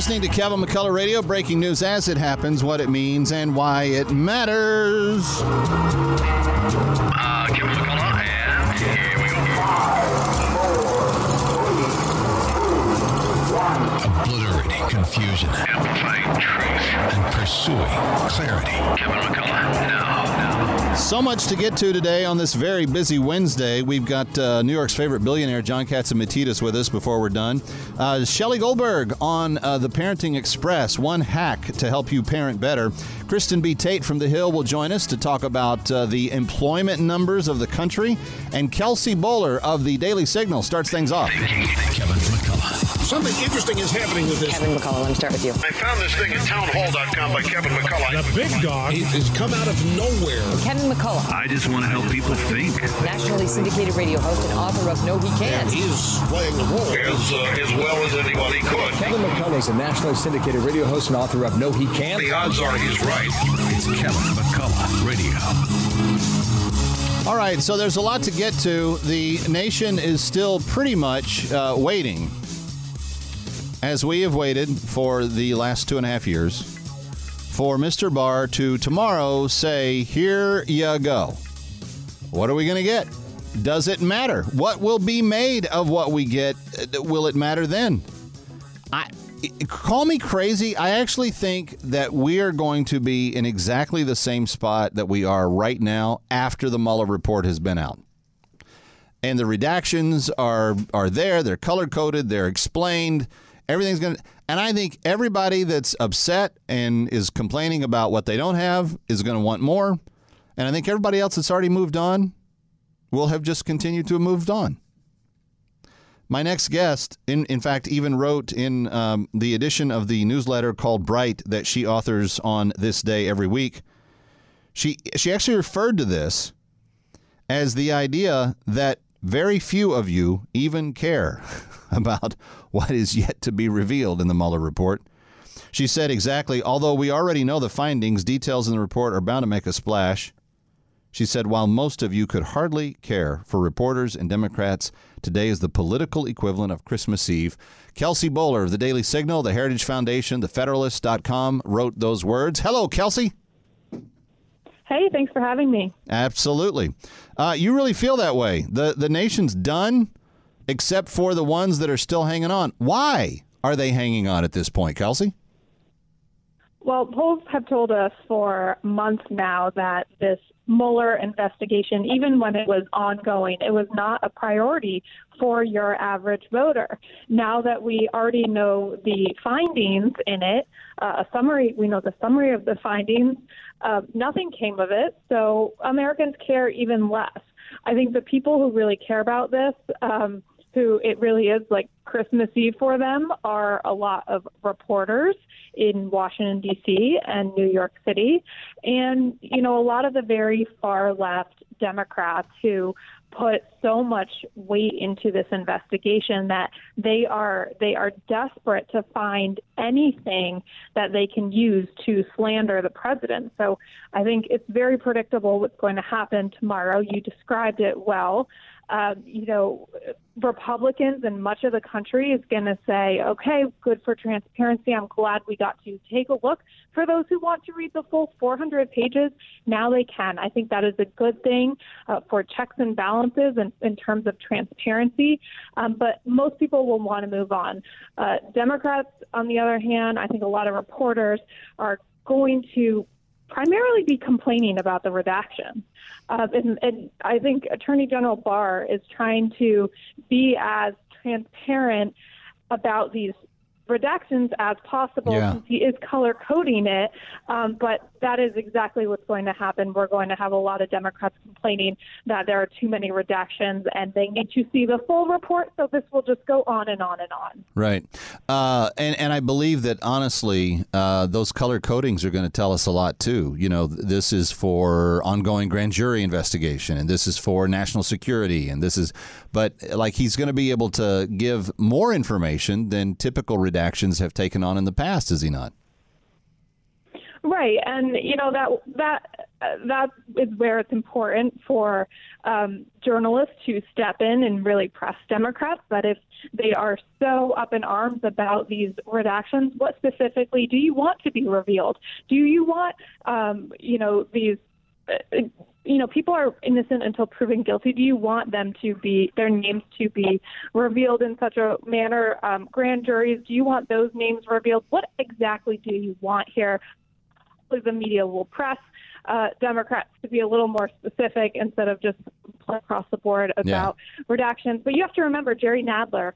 listening to Kevin McCullough Radio, breaking news as it happens, what it means, and why it matters. Kevin McCullough, and here we go. 5, 4, 3, 2, 1. Obliterating confusion. Amplifying truth. And pursuing clarity. Kevin McCullough, now. So much to get to today on this very busy Wednesday. We've got New York's favorite billionaire, John Catsimatidis, with us before we're done. Shelley Goldberg on the Parenting Express, one hack to help you parent better. Kristen B. Tate from The Hill will join us to talk about the employment numbers of the country. And Kelsey Bowler of the Daily Signal starts things off. Kevin McCullough. Something interesting is happening with this. Kevin McCullough, let me start with you. I found this thing at townhall.com by Kevin McCullough. The big dog has come out of nowhere. Kevin McCullough, I just want to help people think. nationally syndicated radio host and author of No He Can't. He's playing the role as well as anybody could. Kevin McCullough is a nationally syndicated radio host and author of No He Can't. The odds are he's right. It's Kevin McCullough Radio. All right, so there's a lot to get to. The nation is still pretty much waiting, as we have waited for the last 2.5 years, for Mr. Barr to tomorrow say, here you go. What are we going to get? Does it matter? What will be made of what we get? Will it matter then? Call me crazy. I actually think that we are going to be in exactly the same spot that we are right now after the Mueller report has been out. And the redactions are there. They're color-coded. They're explained. Everything's going to... And I think everybody that's upset and is complaining about what they don't have is going to want more. And I think everybody else that's already moved on will have just continued to have moved on. My next guest, in fact, even wrote in the edition of the newsletter called Bright that she authors on this day every week. She actually referred to this as the idea that very few of you even care about what is yet to be revealed in the Mueller report. She said exactly, although we already know the findings, details in the report are bound to make a splash. She said, while most of you could hardly care for reporters and Democrats, today is the political equivalent of Christmas Eve. Kelsey Bowler of the Daily Signal, the Heritage Foundation, the Federalist.com wrote those words. Hello, Kelsey. Hey, thanks for having me. Absolutely. You really feel that way. The nation's done, except for the ones that are still hanging on. Why are they hanging on at this point, Kelsey? Well, polls have told us for months now that this Mueller investigation, even when it was ongoing, it was not a priority for your average voter. Now that we already know the findings in it, we know the summary of the findings, nothing came of it, so Americans care even less. I think the people who really care about this, who it really is like Christmas Eve for them, are a lot of reporters in Washington, D.C. and New York City. And, a lot of the very far left Democrats who put so much weight into this investigation that they are desperate to find anything that they can use to slander the president. So I think it's very predictable what's going to happen tomorrow. You described it well. Republicans and much of the country is going to say, okay, good for transparency. I'm glad we got to take a look. For those who want to read the full 400 pages, now they can. I think that is a good thing for checks and balances and in terms of transparency. But most people will want to move on. Democrats, on the other hand, I think a lot of reporters are going to primarily be complaining about the redaction. And I think Attorney General Barr is trying to be as transparent about these redactions as possible since he is color coding it. But that is exactly what's going to happen. We're going to have a lot of Democrats complaining that there are too many redactions and they need to see the full report. So this will just go on and on and on. Right. And I believe that, honestly, those color codings are going to tell us a lot, too. This is for ongoing grand jury investigation, and this is for national security, and this is, but like, he's going to be able to give more information than typical redactions have taken on in the past, is he not? Right. And, that that is where it's important for journalists to step in and really press Democrats that if they are so up in arms about these redactions, what specifically do you want to be revealed? Do you want, these, people are innocent until proven guilty. Do you want their names to be revealed in such a manner? Grand juries, do you want those names revealed? What exactly do you want here? The media will press Democrats to be a little more specific instead of just across the board about redactions. But you have to remember, Jerry Nadler,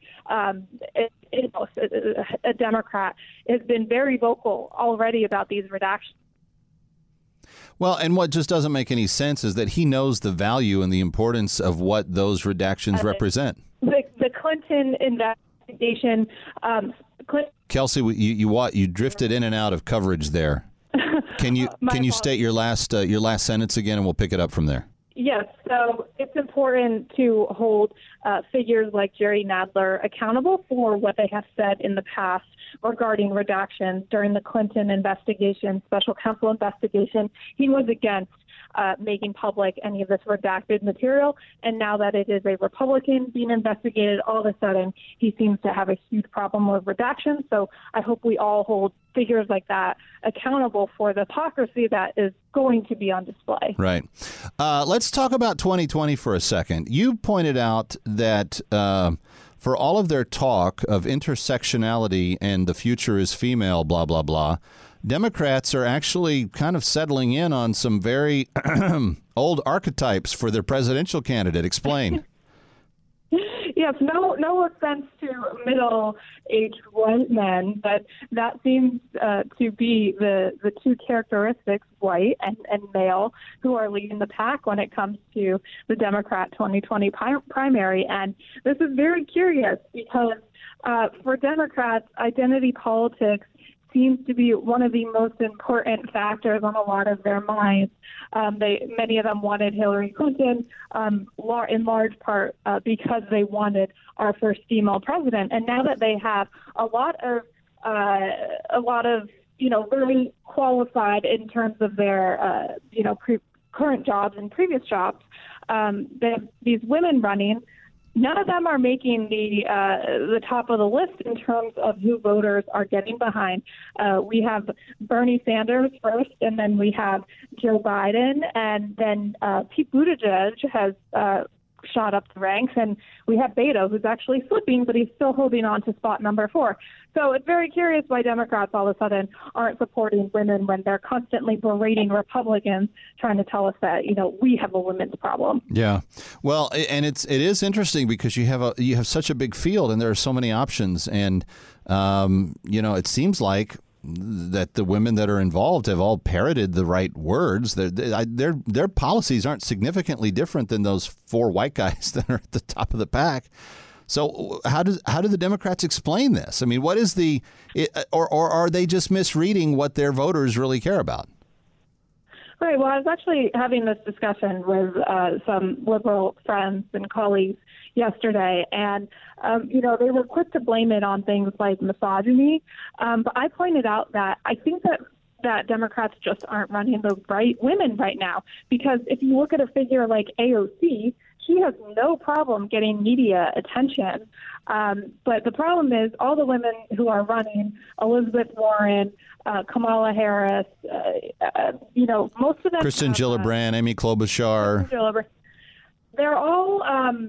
a Democrat, has been very vocal already about these redactions. Well, and what just doesn't make any sense is that he knows the value and the importance of what those redactions represent. The Clinton investigation. Kelsey, you drifted in and out of coverage there. Can you state your last sentence again, and we'll pick it up from there? Yes. So it's important to hold figures like Jerry Nadler accountable for what they have said in the past regarding redactions during the Clinton investigation, special counsel investigation. He was against making public any of this redacted material. And now that it is a Republican being investigated, all of a sudden he seems to have a huge problem with redactions. So I hope we all hold figures like that accountable for the hypocrisy that is going to be on display. Right. Let's talk about 2020 for a second. You pointed out that for all of their talk of intersectionality and the future is female, blah, blah, blah, Democrats are actually kind of settling in on some very old archetypes for their presidential candidate. Explain. Yes, no offense to middle-aged white men, but that seems to be the two characteristics, white and male, who are leading the pack when it comes to the Democrat 2020 primary. And this is very curious because for Democrats, identity politics seems to be one of the most important factors on a lot of their minds. Many of them wanted Hillary Clinton in large part because they wanted our first female president. And now that they have a lot of very qualified in terms of their current jobs and previous jobs, they have these women running. None of them are making the top of the list in terms of who voters are getting behind. We have Bernie Sanders first, and then we have Joe Biden, and then Pete Buttigieg has shot up the ranks, and we have Beto, who's actually slipping, but he's still holding on to spot number 4. So it's very curious why Democrats all of a sudden aren't supporting women when they're constantly berating Republicans, trying to tell us that, we have a women's problem. Yeah. Well, and it is interesting because you have such a big field and there are so many options. And, it seems like that the women that are involved have all parroted the right words. Their policies aren't significantly different than those 4 white guys that are at the top of the pack. So how do the Democrats explain this? I mean, what is or are they just misreading what their voters really care about? Right. Well, I was actually having this discussion with some liberal friends and colleagues yesterday, and they were quick to blame it on things like misogyny. But I pointed out that I think that Democrats just aren't running the right women right now, because if you look at a figure like AOC, she has no problem getting media attention. But the problem is all the women who are running, Elizabeth Warren, Kamala Harris, most of them. Kristen Gillibrand, Amy Klobuchar. They're all,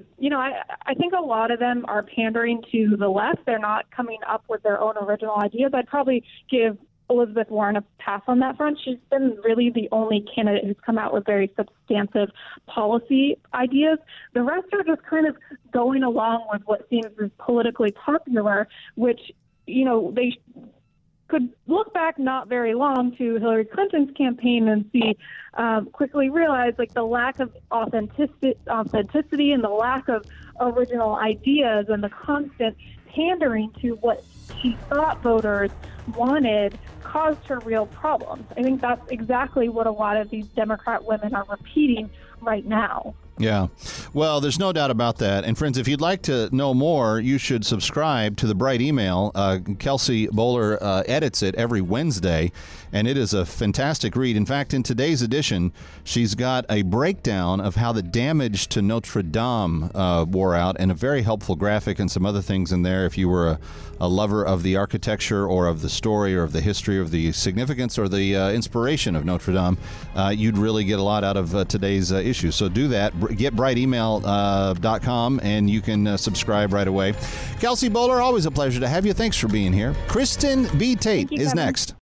I think a lot of them are pandering to the left. They're not coming up with their own original ideas. I'd probably give Elizabeth Warren a pass on that front. She's been really the only candidate who's come out with very substantive policy ideas. The rest are just kind of going along with what seems as politically popular, which, they could look back not very long to Hillary Clinton's campaign and see quickly realize the lack of authenticity and the lack of original ideas and the constant pandering to what she thought voters wanted caused her real problems. I think that's exactly what a lot of these Democrat women are repeating right now. Yeah. Well, there's no doubt about that. And friends, if you'd like to know more, you should subscribe to the Bright Email. Kelsey Bolar edits it every Wednesday, and it is a fantastic read. In fact, in today's edition, she's got a breakdown of how the damage to Notre Dame wore out, and a very helpful graphic and some other things in there if you were a lover of the architecture or of the story or of the history or of the significance or the inspiration of Notre Dame. You'd really get a lot out of today's issue. So do that. Get brightemail.com and you can subscribe right away. Kelsey Bolar, always a pleasure to have you. Thanks for being here. Kristen B. Tate is next.